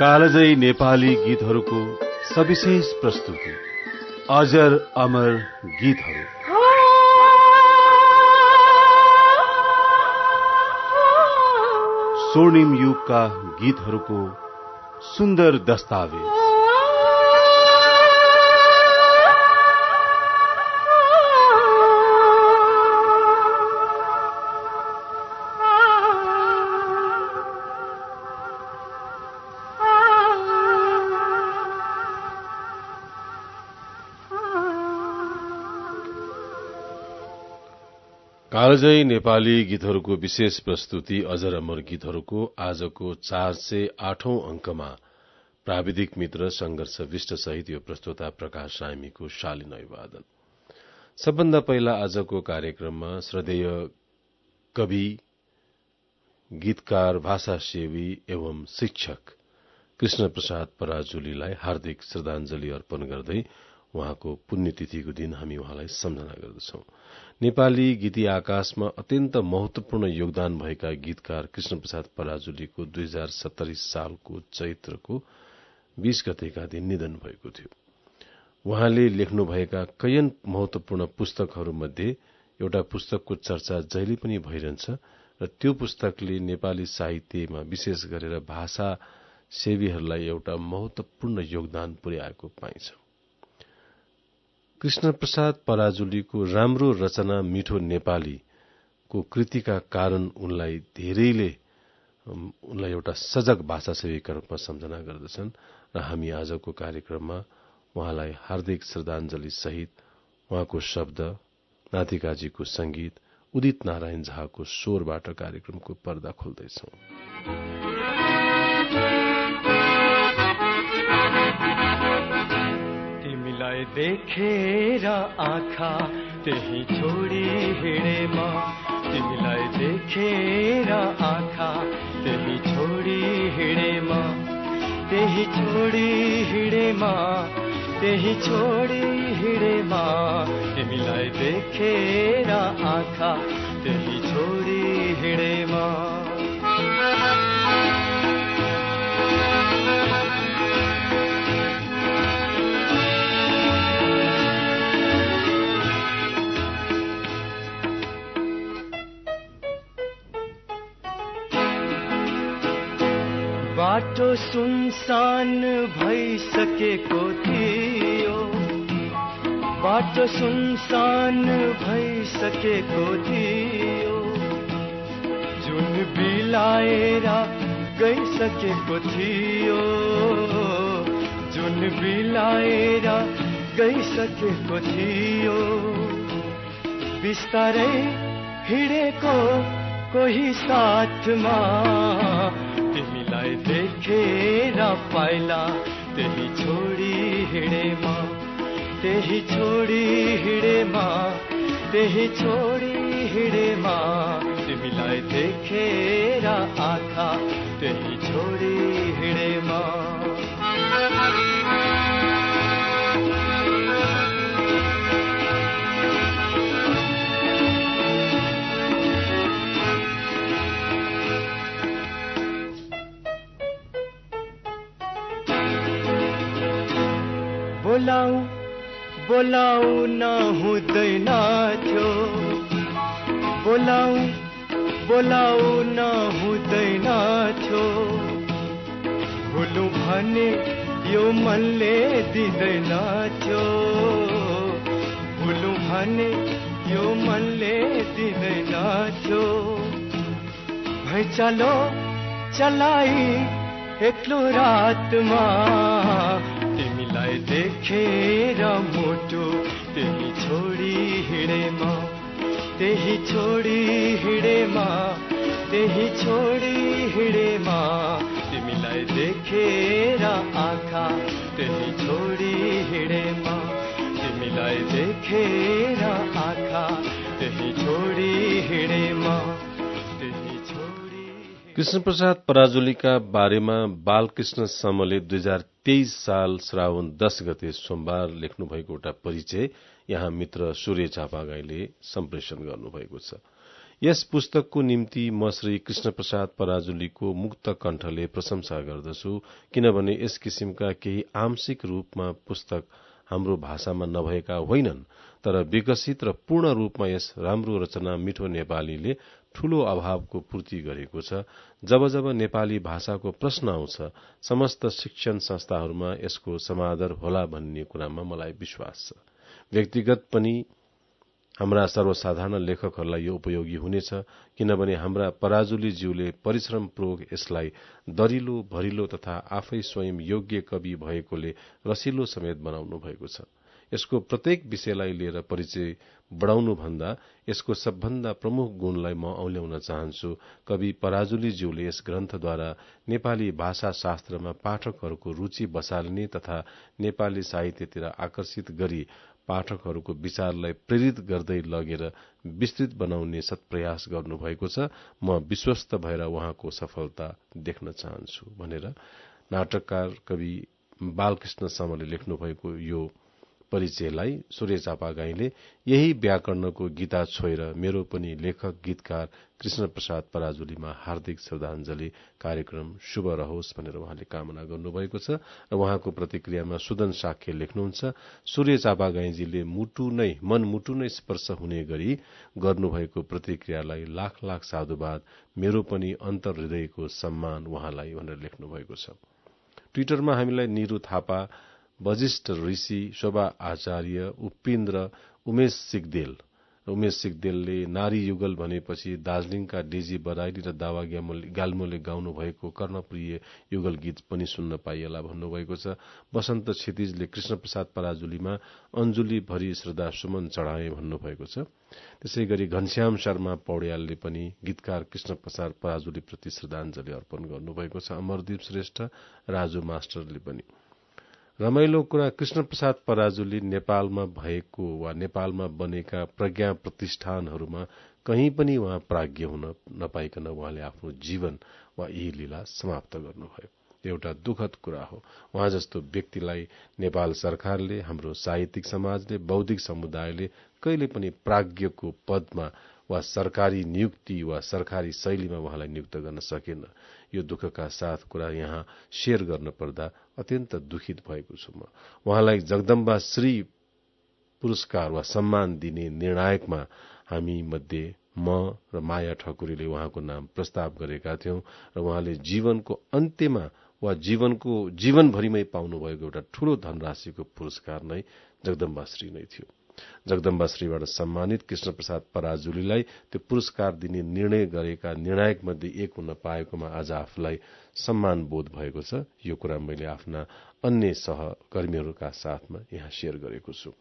कालजयी नेपाली गीतहरूको सविशेष प्रस्तुति अजर अमर गीतहरू। स्वर्णिम युगका गीतहरूको सुन्दर दस्तावेज। कालजयी नेपाली गीतहरूको विशेष प्रस्तुति अजर अमर गीतहरूको आजको 408औं अंकमा प्राविधिक मित्र संघर्ष विष्ट सहित यो प्रस्तोता प्रकाश सामीको शालीन अभिवादन। सबभन्दा पहिला आजको कार्यक्रममा श्रद्धेय कवि, गीतकार, भाषासेवी एवं शिक्षक कृष्ण प्रसाद पराजुलीलाई हार्दिक श्रद्धांजलि अर्पण गर्दै उहाँको पुण्यतिथिको दिन हामी उहाँलाई सम्झना गर्दछौं। नेपाली गीती आकाशमा अत्यन्त महत्वपूर्ण योगदान भएका गीतकार कृष्ण प्रसाद पराजुलीको 2070 सालको चैत्रको 20 गतेका दिन निधन भएको थियो। उहाँले लेख्नुभएका कैयन महत्वपूर्ण पुस्तकहरूमध्ये एउटा पुस्तकको चर्चा जहिले पनि भइरहन्छ र त्यो पुस्तकले नेपाली साहित्यमा विशेष गरेर भाषा सेवीहरूलाई एउटा महत्वपूर्ण योगदान पुर्याएको पाइन्छ। कृष्ण प्रसाद पराजुलीको राम्रो रचना मिठो नेपालीको कृतिका कारण उनलाई धेरैले एउटा सजग भाषासेवीका रूपमा सम्झना गर्दछन् र हामी आजको कार्यक्रममा उहाँलाई हार्दिक श्रद्धांजलि सहित उहाँको शब्द, नातिकाजीको संगीत, उदित नारायण झाको स्वरबाट कार्यक्रमको पर्दा खोल्दैछौं। तिमीलाई देखेर आँखा त्यही छोडी हिँडेमा, तिमीलाई देखेर आँखा त्यही छोडी हिँडेमा, त्यही छोडी हिँडेमा, त्यही छोडी हिँडेमा, तिमीलाई देखेर आँखा त्यही छोडी हिँडेमा। बाटो सुनसान भइसकेको थियो, बाटो सुनसान भइसकेको थियो, जुन बिलाएर गइसकेको थियो, जुन बिलाएर गइसकेको थियो, बिस्तारै हिँडेको कोही साथमा, तिमीलाई देखेर पाइला त्यही छोडी हिँडेमा, त्यही छोडी हिँडेमा, त्यही छोडी हिँडेमा, तिमीलाई देखेर आँखा त्यही छोडी हिँडेमा। बोलाऊ बोलाऊ न हुँदैन थियो, बोलाऊ बोलाऊ न हुँदैन थियो, भुलु भने यो मनले दिँदैन थियो, भुलु भने यो मनले दिँदैन थियो। भैँचालो चलाई एक्लो रातमा, तिमीलाई देखेर मोटो त्यही छोडी हिँडेमा, त्यही छोडी हिँडेमा, त्यही छोडी हिँडेमा, तिमीलाई देखेर आँखा त्यही छोडी हिँडेमा, तिमीलाई देखेर आँखा त्यही छोडी हिँडेमा, त्यही छोडी। कृष्ण प्रसाद पराजुलीका बारेमा बालकृष्ण समले 2023 साल श्रावण 10 गते सोमबार लेख्नुभएको एउटा परिचय यहाँ मित्र सूर्य चापागाईले सम्प्रेषण गर्नुभएको छ। यस पुस्तकको निम्ति म श्री कृष्णप्रसाद पराजुलीको मुक्त कण्ठले प्रशंसा गर्दछु, किनभने यस किसिमका केही आंशिक रूपमा पुस्तक हाम्रो भाषामा नभएका होइनन्, तर विकसित र पूर्ण रूपमा यस राम्रो रचना मिठो नेपालीले ठूलो अभावको पूर्ति गरेको छ। जब जब नेपाली भाषाको प्रश्न आउँछ, समस्त शिक्षण संस्थाहरूमा यसको समादर होला भन्ने कुरामा मलाई विश्वास छ। व्यक्तिगत पनि हाम्रा सर्वसाधारण लेखकहरूलाई यो उपयोगी हुनेछ, किनभने हाम्रा पराजुलीज्यूले परिश्रमपूर्वक यसलाई दरिलो, भरिलो तथा आफै स्वयं योग्य कवि भएकोले रसिलो समेत बनाउनु भएको छ। यसको प्रत्येक विषयलाई लिएर परिचय बढ़ाउनुभन्दा यसको सबभन्दा प्रमुख गुणलाई म औल्याउन चाहन्छु। कवि पराजुलीज्यूले यस ग्रन्थद्वारा नेपाली भाषा शास्त्रमा पाठकहरूको रुचि बसाल्ने तथा नेपाली साहित्यतिर आकर्षित गरी पाठकहरूको विचारलाई प्रेरित गर्दै लगेर विस्तृत बनाउने सत्प्रयास गर्नुभएको छ। म विश्वस्त भएर उहाँको सफलता देख्न चाहन्छु भनेर नाटककार कवि बालकृष्ण समले लेख्नुभएको यो परिचयलाई सूर्य चापागाईले यही व्याकरणको गीता छोएर मेरो पनि लेखक गीतकार कृष्णप्रसाद पराजुलीमा हार्दिक श्रद्धाञ्जली कार्यक्रम शुभ रहोस् भनेर उहाँले कामना गर्नुभएको छ। र उहाँको प्रतिक्रियामा सुदन साक्य लेख्नुहुन्छ, सूर्य चापागाईजीले मनमुटु नै स्पर्श हुने गरी गर्नुभएको प्रतिक्रियालाई लाख लाख साधुवाद, मेरो पनि अन्तर हृदयको सम्मान उहाँलाई भनेर लेख्नुभएको छ। ट्विटरमा हामीलाई निरु थापा, वजिष्ठ ऋषि, शोभा आचार्य, उपेन्द्र, उमेश सिगदेलले नारी युगल भनेपछि दार्जीलिङका डेजी बराइली र दावा गाल्मोले गाउनु भएको कर्णप्रिय युगल गीत पनि सुन्न पाइएला भन्नुभएको छ। वसन्त क्षितिजले कृष्णप्रसाद पराजुलीमा अञ्जुली भरी श्रद्धा सुमन चढाए भन्नुभएको छ। त्यसै गरी घनश्याम शर्मा पौड्यालले पनि गीतकार कृष्णप्रसाद पराजुलीप्रति श्रद्धाञ्जली अर्पण गर्नुभएको छ। अमरदीप श्रेष्ठ, राजु मास्टरले पनि। रमाइलो कुरा, कृष्णप्रसाद पराजुली नेपालमा भएको वा नेपालमा बनेका प्रज्ञा प्रतिष्ठानहरूमा कहीँ पनि उहाँ प्राज्ञ हुन नपाइकन उहाँले आफ्नो जीवन वा यही लीला समाप्त गर्नुभयो। एउटा दुःखद कुरा हो। उहाँ जस्तो व्यक्तिलाई नेपाल सरकारले, हाम्रो साहित्यिक समाजले, बौद्धिक समुदायले कहिले पनि प्राज्ञको पदमा वा सरकारी नियुक्ति वा सरकारी शैलीमा उहाँलाई नियुक्त गर्न सकेन। यो दुःखका साथ कुरा यहाँ शेयर गर्न पर्दा अत्यन्त दुखित भएको छु म। उहाँलाई जगदम्बा श्री पुरस्कार वा सम्मान दिने निर्णायकमा हामी मध्ये म र माया ठकुरीले उहाँको नाम प्रस्ताव गरेका थियौं र उहाँले जीवनको अन्त्यमा वा जीवनभरिमै पाउनुभएको एउटा ठूलो धनराशिको पुरस्कार नै जगदम्बाश्री नै थियो। जगदम्बाश्रीबाट सम्मानित कृष्णप्रसाद पराजुलीलाई त्यो पुरस्कार दिने निर्णय गरेका निर्णायक मध्ये एक हुन पाएकोमा आज आफूलाई सम्मान बोध भएको छ। यो कुरा मैले आफ्ना अन्य सहकर्मीहरूका साथमा यहाँ शेयर गरेको छु।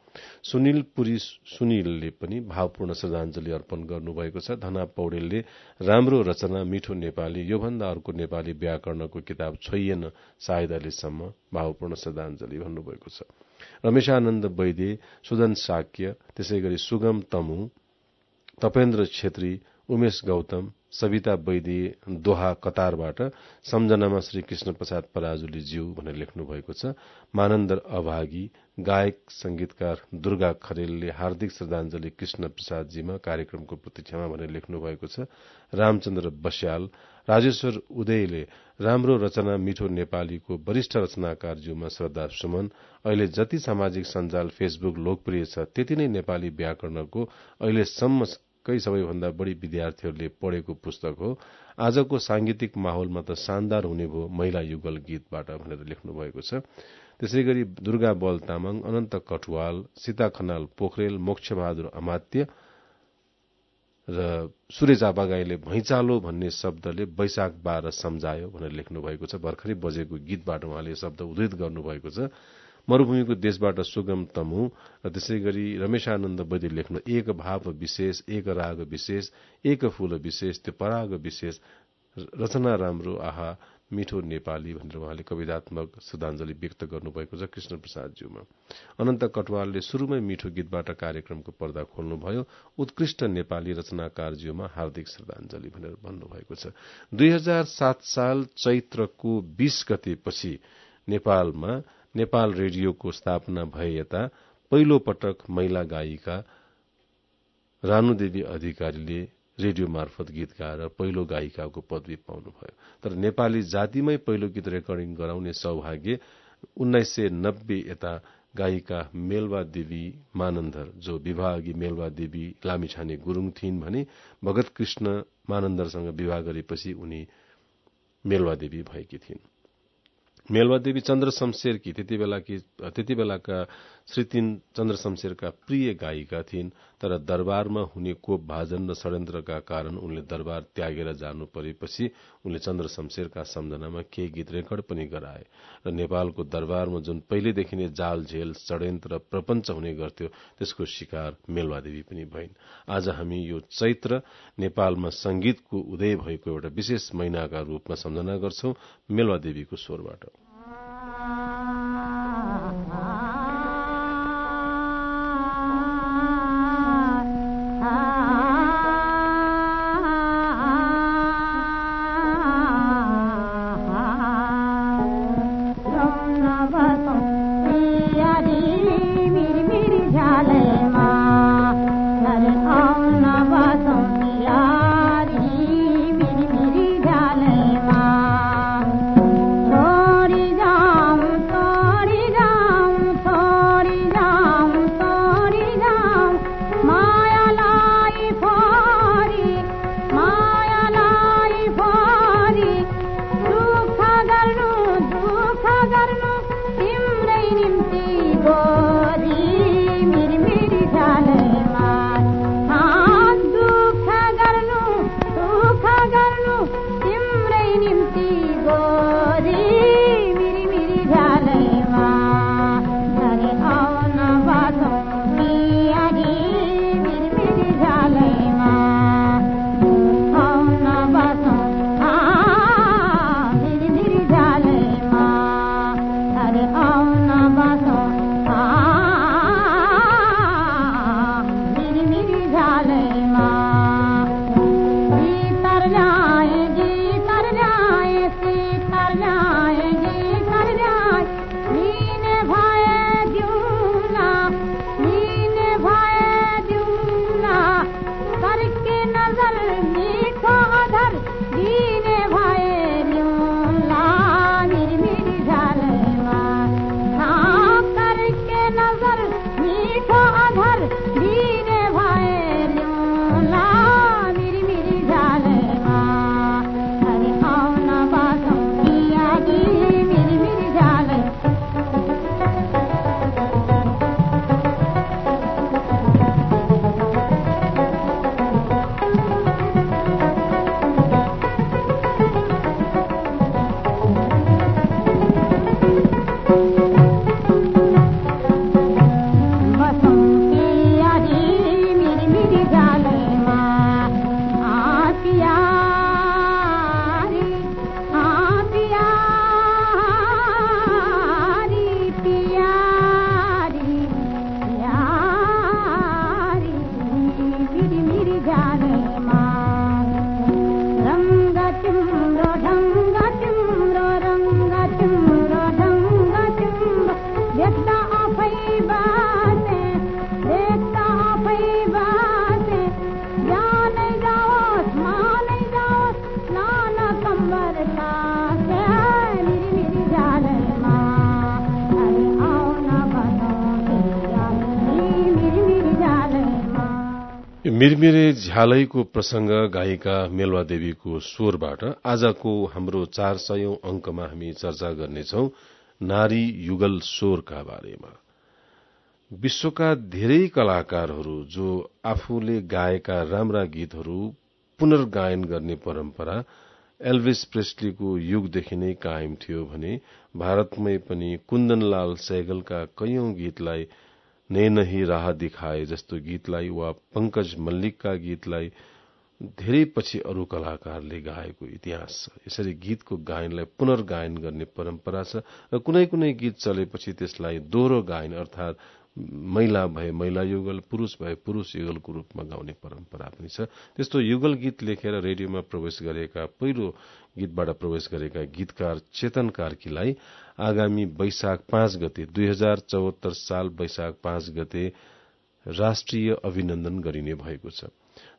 सुनिलले पनि भावपूर्ण श्रद्धाञ्जली अर्पण गर्नुभएको छ। धना पौडेलले राम्रो रचना, मिठो नेपाली, योभन्दा अर्को नेपाली व्याकरणको किताब छैन सायद अहिलेसम्म, भावपूर्ण श्रद्धाञ्जली भन्नुभएको छ। रमेशानन्द वैद्य, सुदन साक्य, त्यसै गरी सुगम तमु, तपेन्द्र छेत्री, उमेश गौतम, सविता वैद्य दोहा कतारबाट सम्झनामा श्री कृष्णप्रसाद पराजुली ज्यू भनेर लेख्नु भएको छ। मानन्दर अभागी, गायक संगीतकार दुर्गा खरेलले हार्दिक श्रद्धाञ्जली कृष्णप्रसादजीमा, कार्यक्रमको प्रतीक्षामा भनेर लेख्नु भएको छ। रामचन्द्र बस्याल, राजेश्वर उदयले राम्रो रचना मिठो नेपालीको वरिष्ठ रचनाकार ज्यूमा श्रद्धा सुमन। अहिले जति सामाजिक सञ्जाल फेसबुक लोकप्रिय छ त्यति नै नेपाली व्याकरणको अहिलेसम्म सबैभन्दा बढी विद्यार्थीहरूले पढेको पुस्तक हो। आजको सांगीतिक माहौलमा त शानदार हुने भयो महिला युगल गीतबाट भनेर लेख्नु भएको छ। त्यसै गरी दुर्गा बल तामाङ, अनन्त कटुवाल, सीता खनाल पोखरेल, मोक्षबहादुर अमात्य र सूर्य चापागाईले भैँचालो भन्ने शब्दले वैशाख 12 सम्झायो भनेर लेख्नु भएको छ। भर्खरै बजेको गीतबाट उहाँले शब्द उद्धृत गर्नुभएको छ। मरूभूमिको देशबाट सुगम तमु र त्यसै गरी रमेशानन्द वैद्य लेख्नु, एक भाव विशेष, एक राग विशेष, एक फूल विशेष, त्यो पराग विशेष, रचना राम्रो, आहा मिठो नेपाली भनेर उहाँले कवितात्मक श्रद्धाञ्जली व्यक्त गर्नुभएको छ कृष्णप्रसादज्यूमा। अनन्त कटवालले सुरुमै मिठो गीतबाट कार्यक्रमको पर्दा खोल्नुभयो। उत्कृष्ट नेपाली रचनाकारज्यूमा हार्दिक श्रद्धाञ्जली भनेर भन्नुभएको छ। 2007 साल चैत्रको 20 गतेपछि नेपालमा नेपाल रेडियोको स्थापना भए यता पहिलो पटक महिला गायिका रानुदेवी अधिकारीले रेडियो मार्फत गीत गाएर पहिलो गायिकाको पदवी पाउनुभयो। तर नेपाली जातिमै पहिलो गीत रेकर्डिङ गराउने सौभाग्य 1990 यता गायिका मेलवा देवी मानन्दर, जो विवाह अघि मेलवा देवी लामिछाने गुरुङ थिइन् भने भगत कृष्ण मानन्दरसँग विवाह गरेपछि उनी मेलवा देवी भएकी थिइन्। मेलवा देवी चन्द्र शमशेरकी त्यति बेलाका श्री 3 चन्द्र शमशेरका प्रिय गायिका थिइन्। तर दरबारमा हुने कोप भाजन र षड्यन्त्रका कारण उनले दरबार त्यागेर जानु परेपछि उनले चन्द्र शमशेरका सम्झनामा केही गीत रेकर्ड पनि गराए र नेपालको दरबारमा जुन पहिलेदेखि नै जाल झेल षड्यन्त्र प्रपञ्च हुने गर्थ्यो त्यसको शिकार मेलवा देवी पनि भइन्। आज हामी यो चैत्र नेपालमा संगीतको उदय भएको एउटा विशेष महिनाका रूपमा सम्झना गर्छौं मेलवा देवीको स्वरबाट। मिरमिरे झ्यालैको प्रसंग गायिका मेलवा देवीको स्वरबाट आजको हाम्रो 400औं अंकमा हामी चर्चा गर्नेछौं नारी युगल स्वरका बारेमा। विश्वका धेरै कलाकारहरू जो आफूले गाएका राम्रा गीतहरू पुनर्गायन गर्ने परम्परा एल्भिस प्रेस्लीको युगदेखि नै कायम थियो भने भारतमै पनि कुन्दनलाल सैगलका कैयौं गीतलाई नैनही राह दिखाए जस्तो गीतलाई वा पंकज मल्लिकका गीतलाई धेरै पछि अरू कलाकारले गाएको इतिहास छ। यसरी गीतको गायनलाई पुनर्गायन गर्ने परम्परा छ र कुनै कुनै गीत चलेपछि त्यसलाई दोहोरो गायन अर्थात महिला भए महिला युगल, पुरूष भए पुरूष युगलको रूपमा गाउने परम्परा पनि छ। त्यस्तो युगल गीत लेखेर रेडियोमा प्रवेश गरेका पहिलो गीतबाट प्रवेश गरेका गीतकार चेतन कार्कीलाई आगामी वैशाख 5 गते 2074 साल वैशाख 5 गते राष्ट्रिय अभिनन्दन गरिने भएको छ।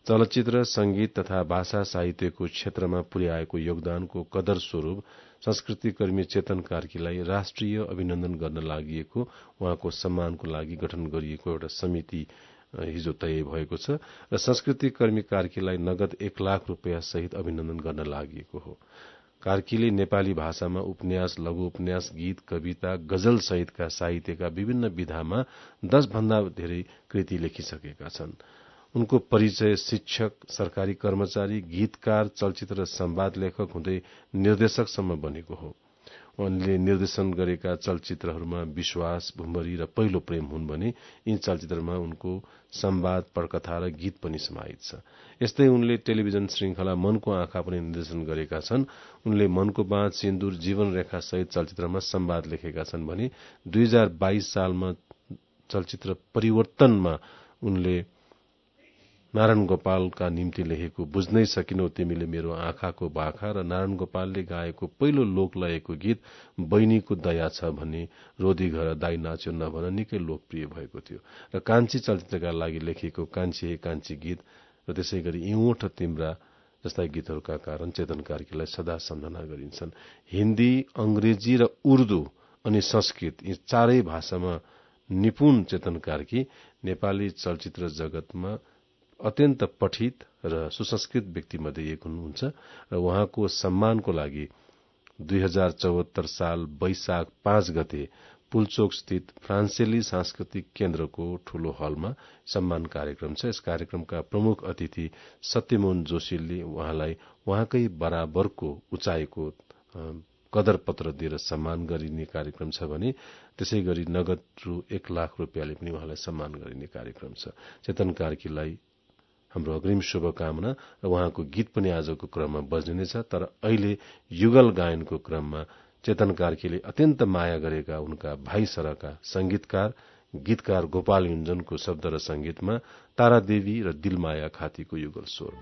चलचित्र, संगीत तथा भाषा साहित्यको क्षेत्रमा पुर्याएको योगदानको कदर स्वरूप संस्कृतिकर्मी चेतन कार्कीलाई राष्ट्रिय अभिनन्दन गर्न लागि उहाँको सम्मानको लागि गठन गरिएको एउटा समिति हिजो तय भएको छ र संस्कृतिकर्मी कार्कीलाई नगद 1 लाख रुपियाँ सहित अभिनन्दन गर्न लागि हो। कार्कीले नेपाली भाषामा उपन्यास, लघु उपन्यास, गीत, कविता, गजल सहितका साहित्यका विभिन्न विधामा 10 भन्दा धेरै कृति लेखिसकेका छन्। उनको परिचय शिक्षक, सरकारी कर्मचारी, गीतकार, चलचित्र र संवाद लेखक हुँदै निर्देशकसम्म बनेको हो। उनले निर्देशन गरेका चलचित्रहरूमा विश्वास, भुमरी र पहिलो प्रेम हुन् भने यी चलचित्रमा उनको संवाद, पटकथा र गीत पनि समाहित छ। यस्तै उनले टेलिभिजन श्रृंखला मनको आँखा पनि निर्देशन गरेका छन्। उनले मनको बाँध, सिन्दूर, जीवन रेखा सहित चलचित्रमा संवाद लेखेका छन् भने 2022 सालमा चलचित्र परिवर्तनमा उनले नारायण गोपालका निम्ति लेखेको बुझ्नै सकिनौ तिमीले मेरो आँखाको बाखा र नारायण गोपालले गाएको पहिलो लोकलयको गीत बैनीको दया छ भन्ने रोदी घर दाई नाच्यो नभन निकै लोकप्रिय भएको थियो र कान्छी चलचित्रका लागि लेखिएको कान्छी हे कान्छी गीत र त्यसै गरी इउँठ तिम्रा जस्ता गीतहरूका कारण चेतन कार्कीलाई सदा सम्झना गरिन्छन्। हिन्दी, अंग्रेजी र उर्दू अनि संस्कृत यी चारै भाषामा निपुण चेतन कार्की नेपाली चलचित्र जगतमा अत्यन्त पठित र सुसंस्कृत व्यक्तिमध्ये एक हुनुहुन्छ र उहाँको सम्मानको लागि 2074 साल वैशाख 5 गते पुलचोक स्थित फ्रान्सेली सांस्कृतिक केन्द्रको ठूलो हलमा सम्मान कार्यक्रम छ। यस कार्यक्रमका प्रमुख अतिथि सत्यमोहन जोशीले उहाँलाई उहाँकै बराबरको उचाइको कदर पत्र दिएर सम्मान गरिने कार्यक्रम छ भने त्यसै गरी नगद रु 1 लाख रुपियाँले पनि उहाँलाई सम्मान गरिने कार्यक्रम छ। चेतन कार्कीलाई हाम्रो अग्रिम शुभकामना र उहाँको गीत पनि आजको क्रममा बज्ने नै छ। तर अहिले युगल गायनको क्रममा चेतन कार्कीले अत्यन्त माया गरेका उनका भाइ सरका संगीतकार, गीतकार गोपाल युञ्जनको शब्द र संगीतमा तारादेवी र दिलमाया खातीको युगल स्वर।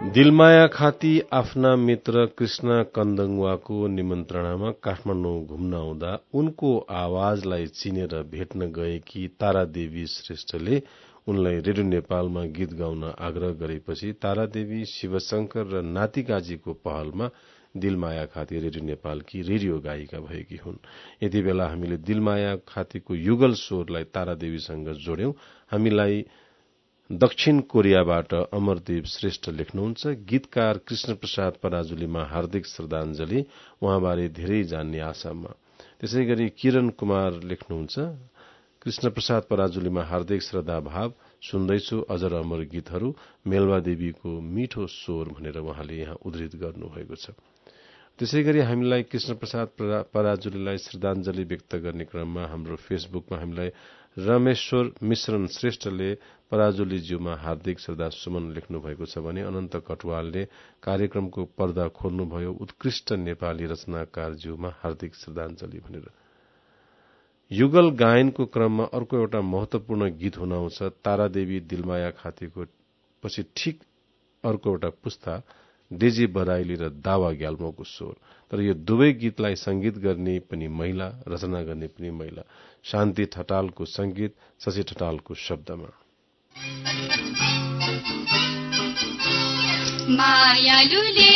दिलमाया खाती आफ्ना मित्र कृष्ण कन्दङवाको निमन्त्रणामा काठमाडौँ घुम्न आउँदा उनको आवाजलाई चिनेर भेट्न गएकी तारादेवी श्रेष्ठले उनलाई रेडियो नेपालमा गीत गाउन आग्रह गरेपछि तारादेवी शिवशंकर र नातिकाजीको पहलमा दिलमाया खाती रेडियो नेपालकी रेडियो गायिका भएकी हुन्। यति बेला हामीले दिलमाया खातीको युगल स्वरलाई तारादेवीसँग जोड्यौं। हामीलाई दक्षिण कोरियाबाट अमरदेव श्रेष्ठ लेख्नुहुन्छ, गीतकार कृष्ण प्रसाद पराजुलीमा हार्दिक श्रद्धाञ्जली, उहाँबारे धेरै जान्ने आशामा। त्यसैगरी किरण कुमार लेख्नुहुन्छ, कृष्ण प्रसाद पराजुलीमा हार्दिक श्रद्धा भाव, सुन्दैछु अजर अमर गीतहरू, मेलवा देवीको मिठो स्वर भनेर उहाँले यहाँ उद्धृत गर्नुभएको छ। त्यसैगरी हामीलाई कृष्ण प्रसाद पराजुलीलाई श्रद्धाञ्जली व्यक्त गर्ने क्रममा हाम्रो फेसबुकमा हामीलाई रमेश्वर मिश्रण श्रेष्ठले पराजुलीज्यूमा हार्दिक श्रद्धा सुमन लेख्नु भएको छ भने अनन्त कटवालले कार्यक्रमको पर्दा खोल्नुभयो, उत्कृष्ट नेपाली रचनाकारज्यूमा हार्दिक श्रद्धाञ्जली भनेर। युगल गायनको क्रममा अर्को एउटा महत्वपूर्ण गीत हुन आउँछ तारादेवी दिलमाया खातीको पछि ठिक अर्को एउटा पुस्ता डेजी बराइली र दावा ग्याल्मोको स्वर। तर यो दुवै गीतलाई संगीत गर्ने पनि महिला, रचना गर्ने पनि महिला, शान्ति ठटालको संगीत, शशि ठटालको शब्दमा। मायालुले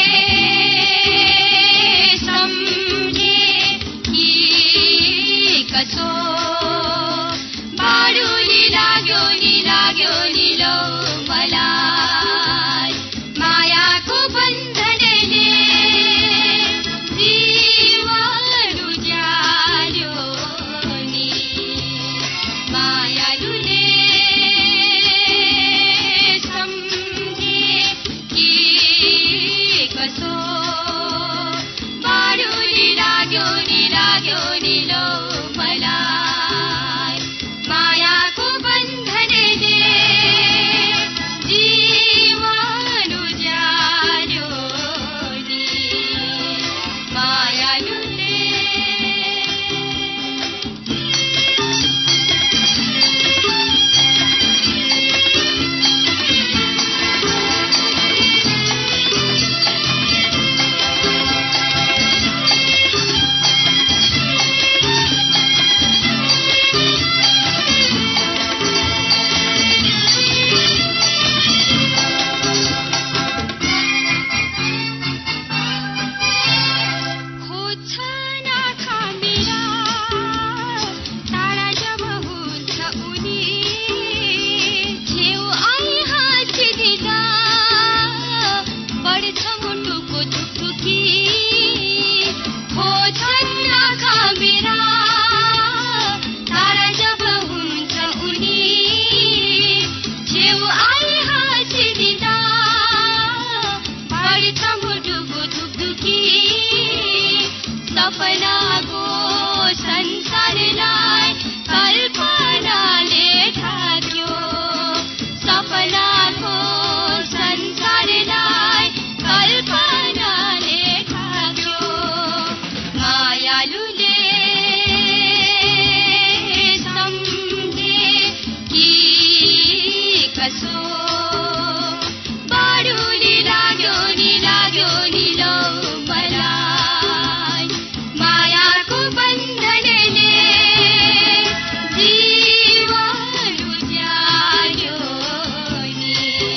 सम्झे कि कसो बाडुली लाग्यो नि लो मलाई, मायाको बन्धनले जीवन उज्याल्यो नि, मायालुले सम्झे कि कसो बाडुली लाग्यो नि लो मलाई, मायाको बन्धनले जीवन उज्याल्यो नि, मायालुले। सपनाको संसारलाई कल्पनाले ढाक्यो, सपनाको संसारलाई कल्पनाले ढाक्यो, मायालुले सम्झे कि कसो बाडुली लाग्यो नि लो मलाई, मायाको बन्धनले जीवन उज्याल्यो नि,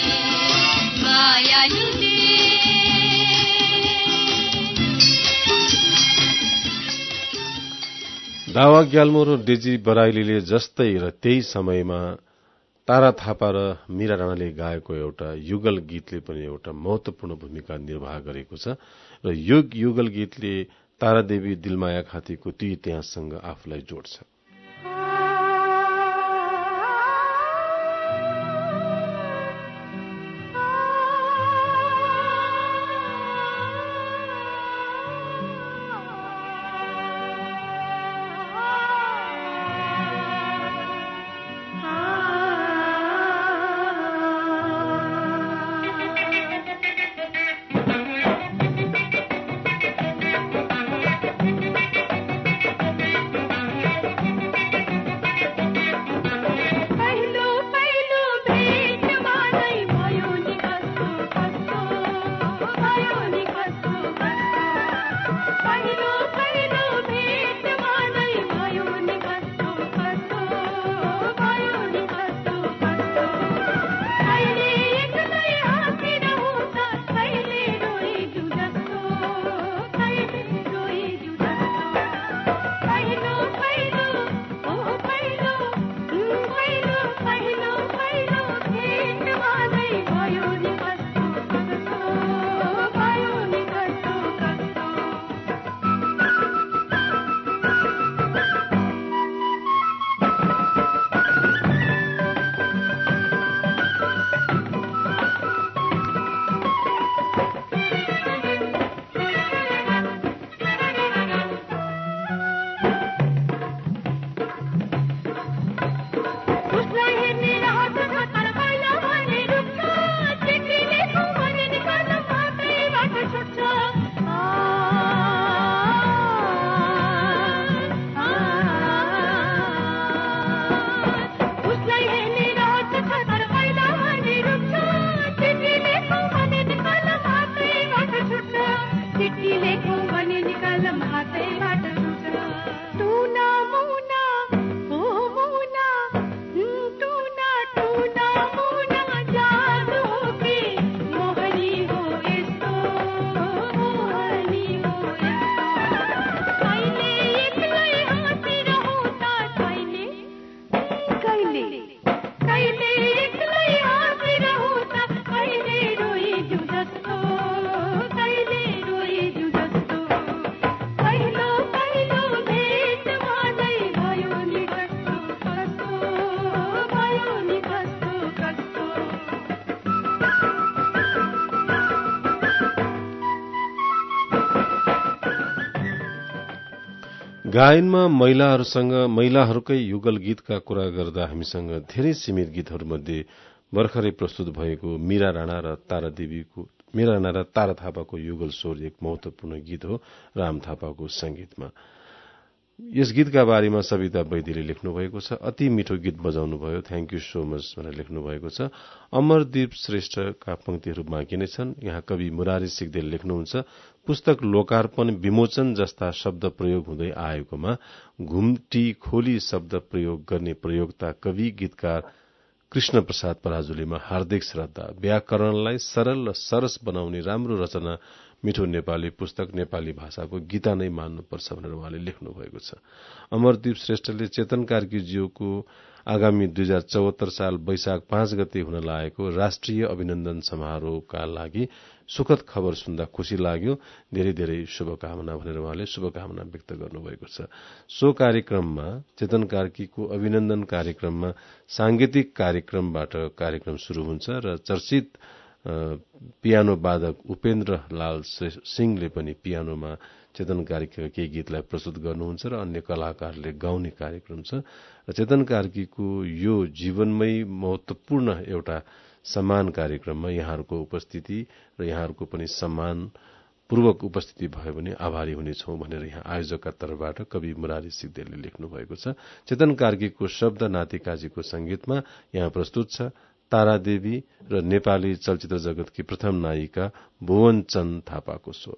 मायालुले। दावा ग्याल्मो र डेजी बराइलीले जस्तै र त्यही समयमा तारा थापा र मीरा राणाले गाएको एउटा युगल गीतले पनि एउटा महत्वपूर्ण भूमिका निर्वाह गरेको छ र यो युगल गीतले तारादेवी दिलमाया खातीको त्यो इतिहाससँग आफूलाई जोड्छ। गायनमा महिलाहरूकै युगल गीतका कुरा गर्दा हामीसँग धेरै सीमित गीतहरूमध्ये भर्खरै प्रस्तुत भएको मीरा राणा र तारा थापाको युगल स्वर एक महत्वपूर्ण गीत हो राम थापाको संगीतमा। यस गीतका बारेमा सविता वैद्यले लेख्नु भएको छ। अति मिठो गीत बजाउनु भयो, थ्यांक यू सो मच भनेर लेख्नु भएको छ। अमरदीप श्रेष्ठका पंक्तिहरू बाँकी नै छन्। यहाँ कवि मुरारी सिगदेल लेख्नुहुन्छ, पुस्तक लोकार्पण विमोचन जस्ता शब्द प्रयोग हुँदै आएकोमा घुम्टी खोली शब्द प्रयोग गर्ने प्रयोगता कवि गीतकार कृष्ण प्रसाद पराजुलीमा हार्दिक श्रद्धा। व्याकरणलाई सरल र सरस बनाउने राम्रो रचना मिठो नेपाली पुस्तक नेपाली भाषाको गीता नै मान्नुपर्छ भनेर उहाँले लेख्नु भएको छ। अमरदीप श्रेष्ठले चेतन कार्कीज्यूको आगामी 2074 साल वैशाख 5 गते हुन लागेको राष्ट्रिय अभिनन्दन समारोहका लागि सुखद खबर सुन्दा खुशी लाग्यो, धेरै धेरै शुभकामना भनेर उहाँले शुभकामना व्यक्त गर्नुभएको छ। सो कार्यक्रममा चेतन कार्कीको अभिनन्दन कार्यक्रममा सांगीतिक कार्यक्रमबाट कार्यक्रम शुरू हुन्छ र चर्चित पियानो वादक उपेन्द्र लाल सिंहले पनि पियानोमा चेतन कार्कीका केही गीतलाई प्रस्तुत गर्नुहुन्छ र अन्य कलाकारले गाउने कार्यक्रम छ। र चेतन कार्कीको यो जीवनमै महत्वपूर्ण एउटा सम्मान कार्यक्रममा यहाँहरूको उपस्थिति र यहाँहरूको पनि सम्मान पूर्वक उपस्थिति भयो भने आभारी हुनेछौं भनेर यहाँ आयोजकका तर्फबाट कवि मुरारी सिगदेलले लेख्नु भएको छ। चेतन कार्कीको शब्द नातिकाजीको संगीतमा यहाँ प्रस्तुत छ तारादेवी र नेपाली चलचित्र जगतकी प्रथम नायिका भुवनचन्द्र थापाको स्वर।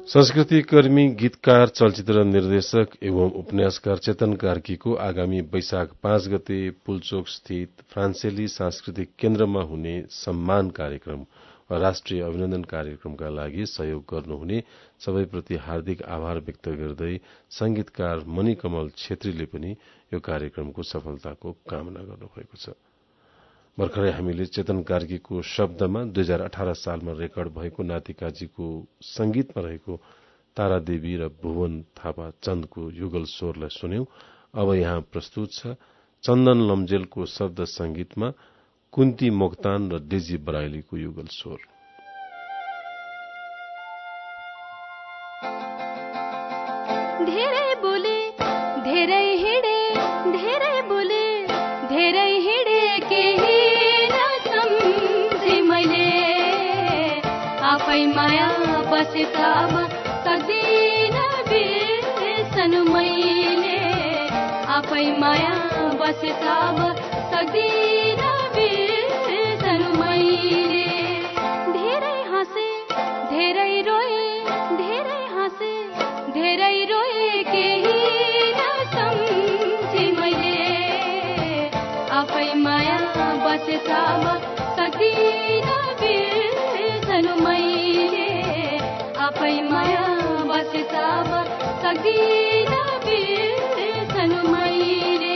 संस्कृति कर्मी, गीतकार, चलचित्र निर्देशक एवं उपन्यासकार चेतन कार्कीको आगामी वैशाख 5 गते पुलचोक स्थित फ्रान्सेली सांस्कृतिक केन्द्रमा हुने सम्मान कार्यक्रम वा राष्ट्रिय अभिनन्दन कार्यक्रमका लागि सहयोग गर्नुहुने सबैप्रति हार्दिक आभार व्यक्त गर्दै संगीतकार मणिकमल छेत्रीले पनि यो कार्यक्रमको सफलताको कामना गर्नुभएको छ। भर्खरै हामीले चेतन कार्कीको शब्दमा 2018 सालमा रेकर्ड भएको नातिकाजीको संगीतमा रहेको तारादेवी र भुवन थापा चन्दको युगल स्वरलाई सुन्यौं। अब यहाँ प्रस्तुत छ चन्दन लम्जेलको शब्द संगीतमा कुन्ती मोक्तान र डेजी बराइलीको युगल स्वर। धेरै बोले धेरै हिँडे, धेरै बोले धेरै हिँडे, केही नसम्झे मैले, आफै माया बसेका सक्दिन बिर्सनु मैले, आफै माया बसेका सक्दिन बिर्सनु मैले। धेरै हाँसे धेरै रोए, धेरै हाँसे धेरै रोए, केही नसम्झे मैले, आफै माया बसेका सक्दिन बिर्सनु मैले, आफै माया बसेका सक्दिन बिर्सनु मैले।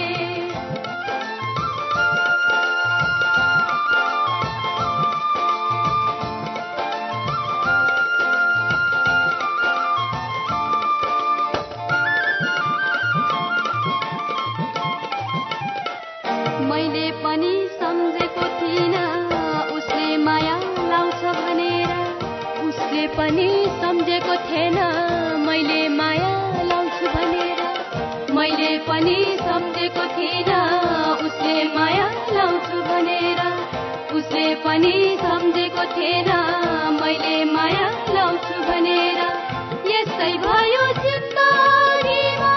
मैले पनि सम्झेको थिइन उसले माया लाउँछ भनेर, उसले पनि सम्झेको थिएन मैले माया लाउँछु भनेर, मैले पनि सम्झेको थिइन उसले माया लाउँछु भनेर, उसले पनि सम्झेको थिएन मैले माया लाउँछु भनेर। यस्तै भयो जिन्दगीमा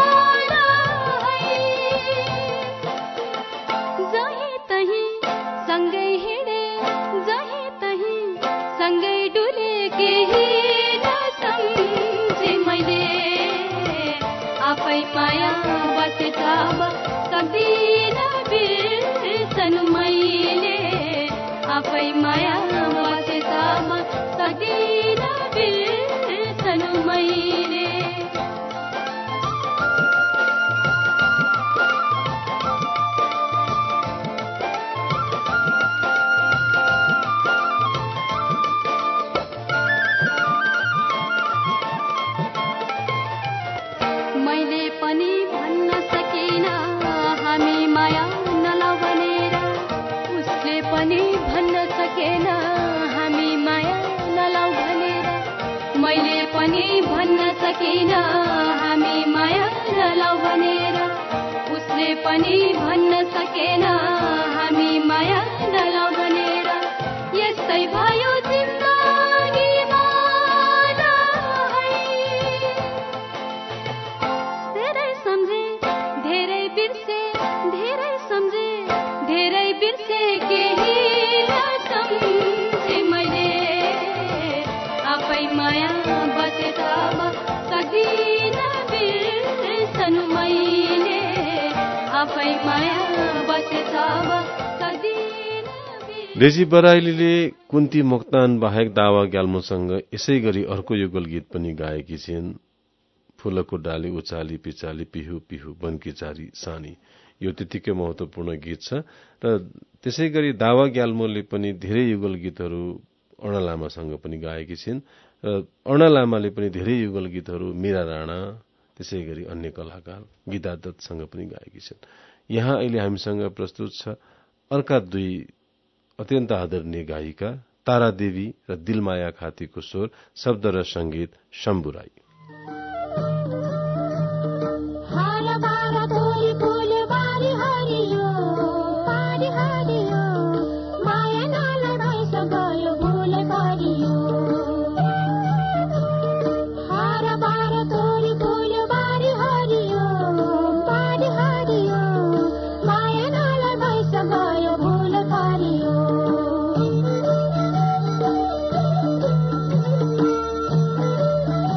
जहीँ तहीँ सँगै हिँडे, जहीँ तहीँ सँगै डुले, केही नसम्झे मैले, आफै माया बसेका सक्दिन बिर्सनु मैले, आफै माया बसेका सक्दिन बिर्सनु मैले। मैले पनि भन्न सकिन हामी माया नलाउ भनेर, उसले पनि भन्न सकेन हामी माया नलाउ भनेर, मैले पनि भन्न सकिन हामी माया नलाउ भनेर, उसले पनि भन्न सकेन हामी माया नलाउ भनेर। यस्तै भयो जिन्दगीमा धेरै सम्झे धेरै बिर्से, धेरै सम्झे धेरै बिर्से, केही नसम्झे मैले, आफै माया बसेका सक्दिन बिर्सनु मैले, आफै माया बसेका सक्दिन। डेजी बराइलीले कुन्ती मोक्तान बाहेक दावा ग्याल्मोसँग यसै गरी अर्को युगल गीत पनि गाएकी छिन्, फूलको डाली उचाली पिचाली पिहु पिहु बनकी चारी सानी। यो त्यतिकै महत्वपूर्ण गीत छ र त्यसै गरी दावा ग्याल्मोले पनि धेरै युगल गीतहरू अर्ण लामासँग पनि गाएकी छिन् र अर्ण लामाले पनि धेरै युगल गीतहरू मीरा राणा त्यसै गरी अन्य कलाकार गीता दत्तसँग पनि गाएकी छिन्। यहाँ अहिले हामीसँग प्रस्तुत छ अर्का दुई अत्यन्त आदरणीय गायिका तारादेवी र दिलमाया खातीको स्वर, शब्द र संगीत शम्भु राई। Bye.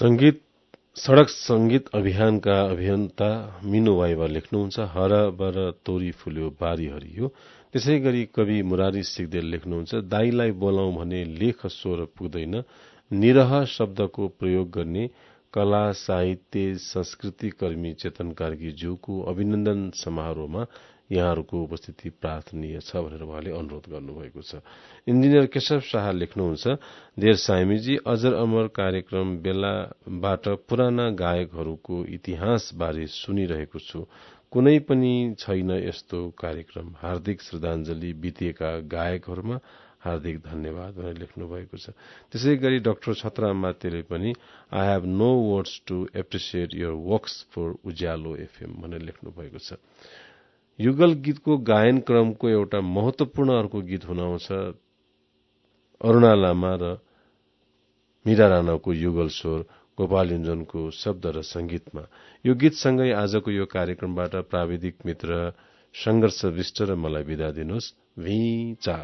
सड़क संगीत अभियानका अभियन्ता मिनु वाइवा लेख्नुहुन्छ, हरबर तोरी फुल्यो बारी हरियो। त्यसै गरी कवि मुरारी सिगदेल लेख्नुहुन्छ, दाईलाई बोलाउँ भने लेख स्वर पुग्दैन, निरह शब्दको प्रयोग गर्ने कला साहित्य संस्कृति कर्मी चेतन कार्की ज्यूको अभिनन्दन समारोहमा यहाँहरूको उपस्थिति प्रार्थनीय छ भनेर उहाँले अनुरोध गर्नुभएको छ। इन्जिनियर केशव शाह लेख्नुहुन्छ, देर साइमीजी, अजर अमर कार्यक्रम बेलाबाट पुराना गायकहरूको इतिहास बारे सुनिरहेको छु। कुनै पनि छैन यस्तो कार्यक्रम। हार्दिक श्रद्धाञ्जली बितेका गायकहरूमा, हार्दिक धन्यवाद भनेर लेख्नु भएको छ। त्यसै गरी डाक्टर छतरा मातेले पनि I have no words to appreciate your works for Ujyalo FM भनेर लेख्नु भएको छ। युगल गीतको गायन क्रमको एउटा महत्वपूर्ण अर्को गीत हुन आउँछ अरुणा लामा र मीरा राणाको युगल स्वर गोपाल युञ्जनको शब्द र संगीतमा। यो गीतसँगै आजको यो कार्यक्रमबाट प्राविधिक मित्र संघर्ष विष्ट र मलाई बिदा दिनुहोस्। भिचा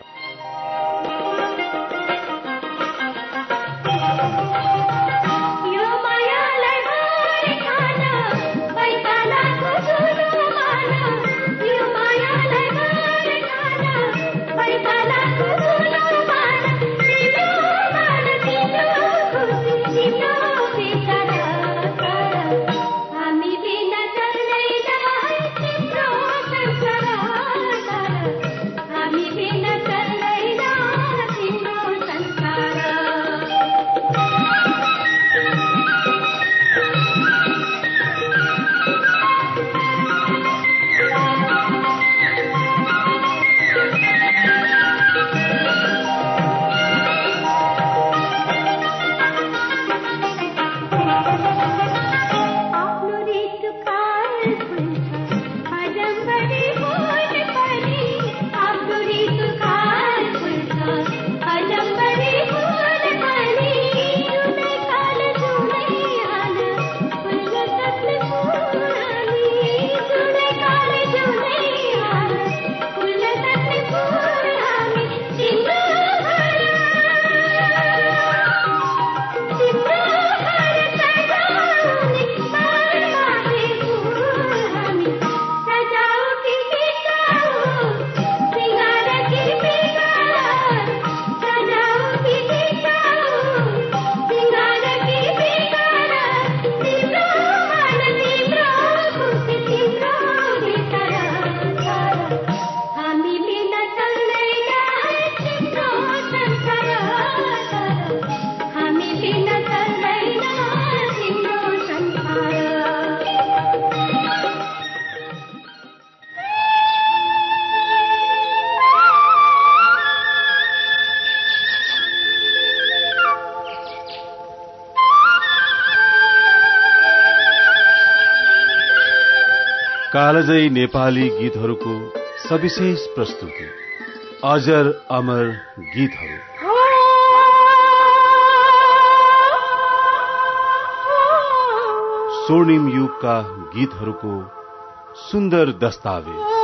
कालजयी नेपाली गीतहरूको सविशेष प्रस्तुति अजर अमर गीतहरू। स्वर्णिम युगका गीतहरूको सुन्दर दस्तावेज।